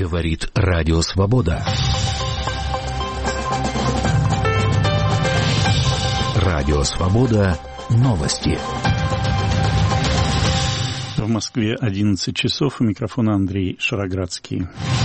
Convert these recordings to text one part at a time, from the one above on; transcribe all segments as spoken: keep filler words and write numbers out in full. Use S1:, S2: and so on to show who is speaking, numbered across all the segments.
S1: Говорит Радио Свобода. Радио Свобода. Новости.
S2: В Москве одиннадцать часов. У микрофона Андрей Шароградский.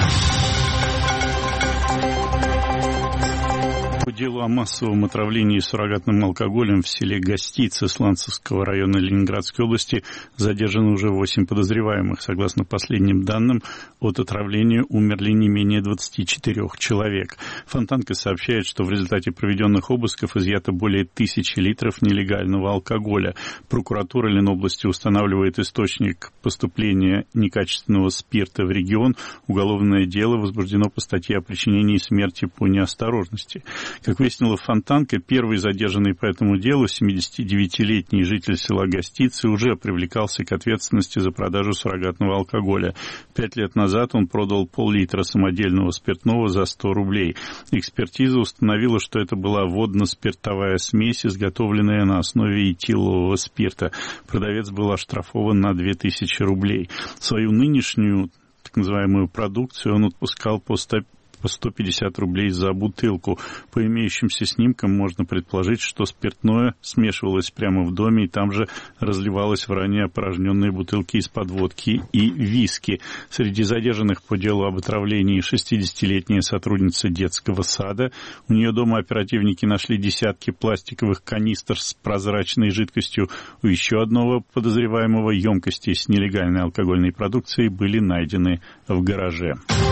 S2: По делу о массовом отравлении суррогатным алкоголем в селе Гостицы Сланцевского района Ленинградской области задержаны уже восемь подозреваемых. Согласно последним данным, от отравления умерли не менее двадцати четырёх человек. Фонтанка сообщает, что в результате проведенных обысков изъято более тысячи литров нелегального алкоголя. Прокуратура Ленобласти устанавливает источник поступления некачественного спирта в регион. Уголовное дело возбуждено по статье о причинении смерти по неосторожности. Как выяснила Фонтанка, первый задержанный по этому делу, семидесятидевятилетний житель села Гостицы, уже привлекался к ответственности за продажу суррогатного алкоголя. Пять лет назад он продал пол-литра самодельного спиртного за сто рублей. Экспертиза установила, что это была водно-спиртовая смесь, изготовленная на основе этилового спирта. Продавец был оштрафован на две тысячи рублей. Свою нынешнюю, так называемую, продукцию он отпускал по сто по сто пятьдесят рублей за бутылку. По имеющимся снимкам можно предположить, что спиртное смешивалось прямо в доме и там же разливалось в ранее опорожненные бутылки из-под водки и виски. Среди задержанных по делу об отравлении шестидесятилетняя сотрудница детского сада. У нее дома оперативники нашли десятки пластиковых канистр с прозрачной жидкостью. У еще одного подозреваемого емкости с нелегальной алкогольной продукцией были найдены в гараже.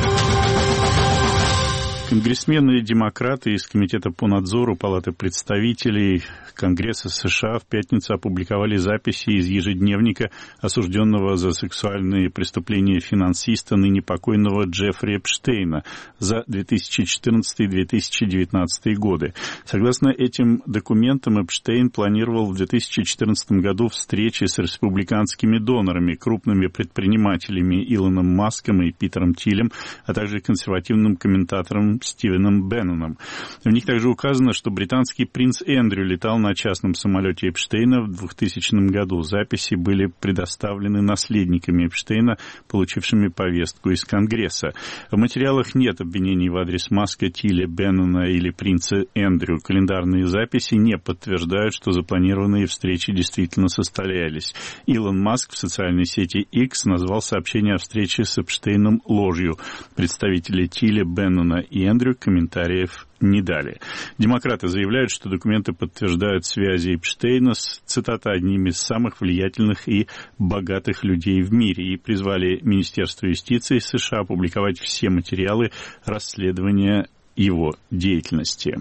S2: Конгрессмены и демократы из Комитета по надзору Палаты представителей Конгресса США в пятницу опубликовали записи из ежедневника осужденного за сексуальные преступления финансиста, ныне покойного Джеффри Эпштейна за две тысячи четырнадцатый — две тысячи девятнадцатый годы. Согласно этим документам, Эпштейн планировал в две тысячи четырнадцатом году встречи с республиканскими донорами, крупными предпринимателями Илоном Маском и Питером Тилем, а также консервативным комментатором Стивеном Бенноном. В них также указано, что британский принц Эндрю летал на частном самолете Эпштейна в двухтысячном году. Записи были предоставлены наследниками Эпштейна, получившими повестку из Конгресса. В материалах нет обвинений в адрес Маска, Тиля, Беннона или принца Эндрю. Календарные записи не подтверждают, что запланированные встречи действительно состоялись. Илон Маск в социальной сети X назвал сообщение о встрече с Эпштейном ложью. Представители Тиля, Беннона и Эндрю комментариев не дали. Демократы заявляют, что документы подтверждают связи Эпштейна с, цитата, одними из самых влиятельных и богатых людей в мире и призвали Министерство юстиции США опубликовать все материалы расследования его деятельности.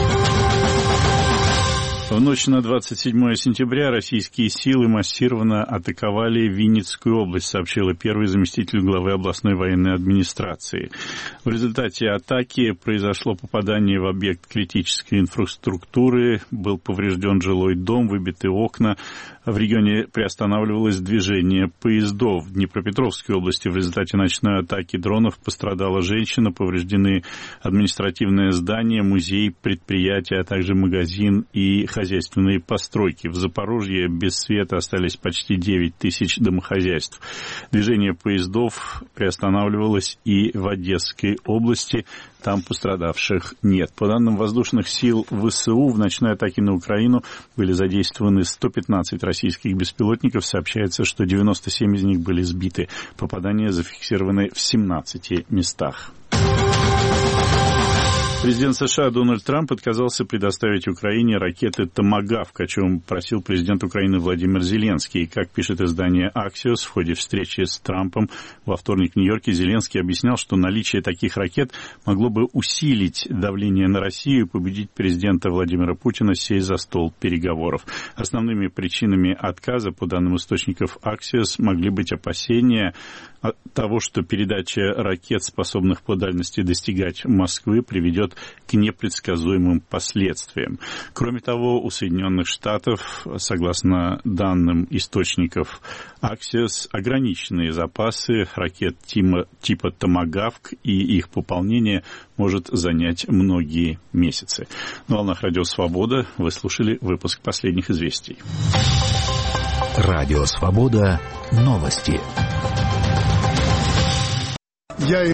S2: В ночь на двадцать седьмое сентября российские силы массированно атаковали Винницкую область, сообщила первый заместитель главы областной военной администрации. В результате атаки произошло попадание в объект критической инфраструктуры, был поврежден жилой дом, выбиты окна. В регионе приостанавливалось движение поездов. В Днепропетровской области в результате ночной атаки дронов пострадала женщина, повреждены административное здание, музей, предприятие, а также магазин и хозяйственные постройки. В Запорожье без света остались почти девять тысяч домохозяйств. Движение поездов приостанавливалось и в Одесской области. Там пострадавших нет. По данным воздушных сил ВСУ, в ночной атаке на Украину были задействованы сто пятнадцать российских беспилотников. Сообщается, что девяносто семь из них были сбиты. Попадания зафиксированы в семнадцати местах. Президент США Дональд Трамп отказался предоставить Украине ракеты «Томагавк», о чем просил президент Украины Владимир Зеленский. Как пишет издание «Аксиос», в ходе встречи с Трампом во вторник в Нью-Йорке Зеленский объяснял, что наличие таких ракет могло бы усилить давление на Россию и побудить президента Владимира Путина сесть за стол переговоров. Основными причинами отказа, по данным источников «Аксиос», могли быть опасения от того, что передача ракет, способных по дальности достигать Москвы, приведет к непредсказуемым последствиям. Кроме того, у Соединенных Штатов, согласно данным источников Axios, ограниченные запасы ракет типа «Томагавк», и их пополнение может занять многие месяцы. На волнах Радио Свобода вы слушали выпуск последних известий.
S1: Радио Свобода. Новости.
S3: Я